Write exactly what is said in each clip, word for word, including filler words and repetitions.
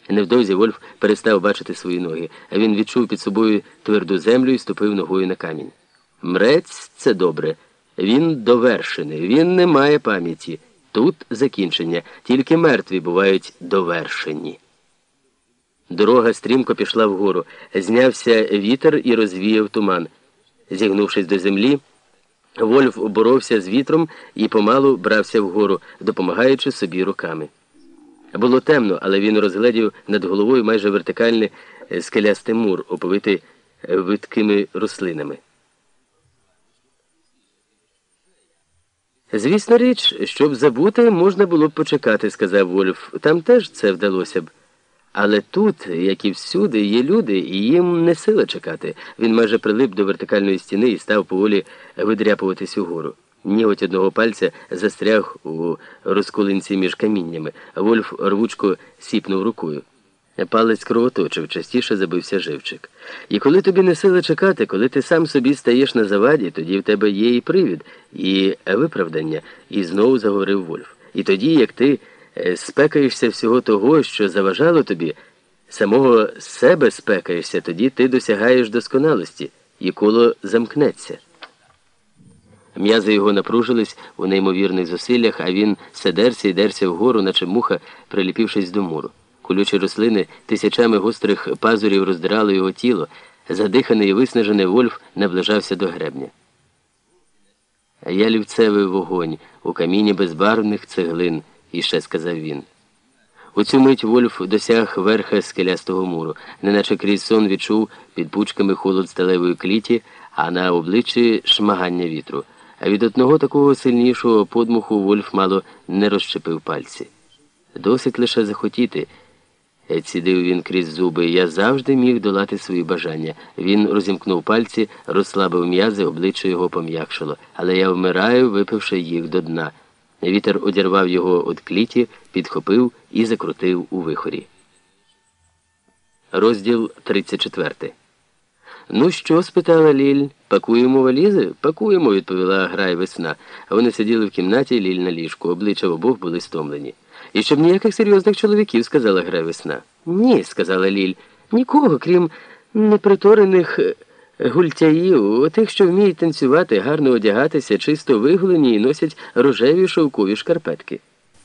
Невдовзі Вольф перестав бачити свої ноги, а він відчув під собою тверду землю і ступив ногою на камінь. Мрець – це добре. Він довершений, він не має пам'яті. Тут закінчення, тільки мертві бувають довершені. Дорога стрімко пішла вгору, знявся вітер і розвіяв туман. Зігнувшись до землі, Вольф боровся з вітром і помалу брався вгору, допомагаючи собі руками. Було темно, але він розгледів над головою майже вертикальний скелястий мур, оповитий видкими рослинами. «Звісно річ, щоб забути, можна було б почекати», – сказав Вольф. «Там теж це вдалося б. Але тут, як і всюди, є люди, і їм не сила чекати». Він майже прилип до вертикальної стіни і став поволі видряпуватись угору. Ніготь одного пальця застряг у розколинці між каміннями. Вольф рвучко сіпнув рукою. Палець кровоточив, частіше забився живчик. І коли тобі не сила чекати, коли ти сам собі стаєш на заваді, тоді в тебе є і привід, і виправдання, і знову заговорив Вольф. І тоді, як ти спекаєшся всього того, що заважало тобі, самого себе спекаєшся, тоді ти досягаєш досконалості, і коло замкнеться. М'язи його напружились у неймовірних зусиллях, а він все дерся і дерся вгору, наче муха, приліпівшись до муру. Колючі рослини тисячами гострих пазурів роздирали його тіло. Задиханий і виснажений Вольф наближався до гребня. «Ялівцевий вогонь у каміні безбарвних цеглин», – іще сказав він. У цю мить Вольф досяг верха скелястого муру, неначе крізь сон відчув під пучками холод сталевої кліті, а на обличчі шмагання вітру. А від одного такого сильнішого подмуху Вольф мало не розчепив пальці. «Досить лише захотіти», – цідив він крізь зуби. «Я завжди міг долати свої бажання». Він розімкнув пальці, розслабив м'язи, обличчя його пом'якшило. «Але я вмираю, випивши їх до дна». Вітер одірвав його від кліті, підхопив і закрутив у вихорі. Розділ тридцять четвертий. «Ну що?» – спитала Ліль. «Пакуємо валізи?» «Пакуємо», – відповіла Грай Весна. Вони сиділи в кімнаті, Ліль на ліжку. Обличчя обох були стомлені. «І щоб ніяких серйозних чоловіків», – сказала Грай Весна. «Ні», – сказала Ліль. «Нікого, крім неприторених гультяїв, тих, що вміють танцювати, гарно одягатися, чисто виголені і носять рожеві шовкові шкарпетки».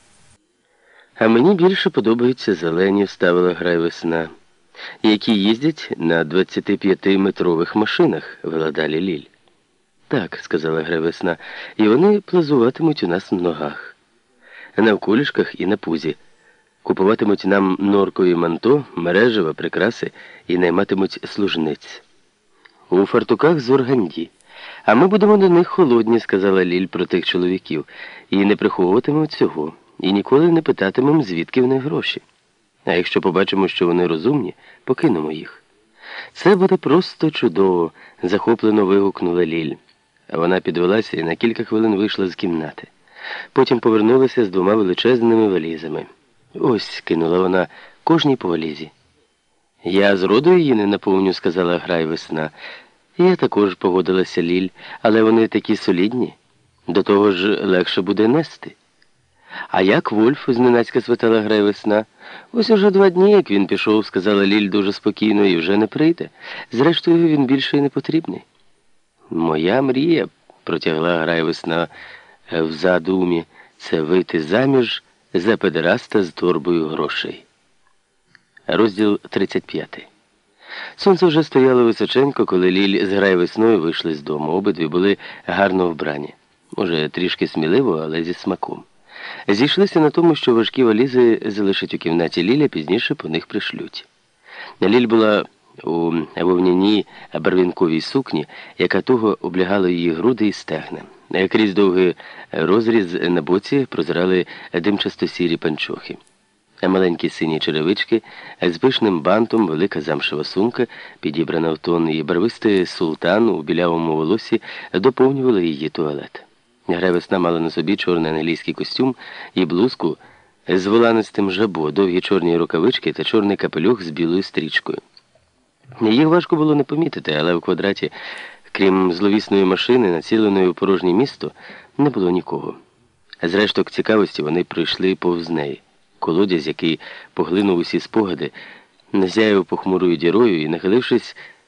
«А мені більше подобаються зелені», – вставила Грай Весна, «які їздять на двадцятип'ятиметрових машинах», – вела далі Ліль. «Так», – сказала Грай Весна, – «і вони плазуватимуть у нас в ногах, на вколішках і на пузі. Купуватимуть нам норкові манто, мережева, прикраси і найматимуть служниць. У фартуках з органді. А ми будемо до них холодні», – сказала Ліль про тих чоловіків, «і не приховуватимемо цього, і ніколи не питатимемо, звідки в них гроші. А якщо побачимо, що вони розумні, покинемо їх». «Це буде просто чудово», – захоплено вигукнула Ліль. А вона підвелася і на кілька хвилин вийшла з кімнати. Потім повернулася з двома величезними валізами. «Ось», – кинула вона, – «кожній по валізі». «Я зроду її не наповню», – сказала Грай Весна. «Я також», – погодилася Ліль, – «але вони такі солідні. До того ж легше буде нести». «А як Вольф?» – зненацька спитала Грай Весна. «Ось уже два дні, як він пішов», – сказала Ліль дуже спокійно, – «і вже не прийде. Зрештою, він більше й не потрібний». «Моя мрія», – протягла Грай Весна в задумі, – «це вийти заміж за педераста з торбою грошей». Розділ тридцять п'ятий. Сонце вже стояло височенько, коли Ліль з Грай Весною вийшли з дому. Обидві були гарно вбрані. Може, трішки сміливо, але зі смаком. Зійшлися на тому, що важкі валізи залишать у кімнаті Ліля, пізніше по них пришлють. Ліль була у вовняній барвінковій сукні, яка туго облягала її груди і стегна. Крізь довгий розріз на боці прозирали димчасто-сірі панчохи. Маленькі сині черевички, з пишним бантом, велика замшева сумка, підібрана в тон, і барвистий султан у білявому волосі доповнювали її туалет. Грай Весна мала на собі чорний англійський костюм і блузку з воланистим жабо, довгі чорні рукавички та чорний капелюх з білою стрічкою. Їх важко було не помітити, але в квадраті, крім зловісної машини, націленої у порожнє місто, не було нікого. З решток цікавості вони прийшли повз неї. Колодязь, який поглинув усі спогади, назяяв похмурою дірою і, нахилившись,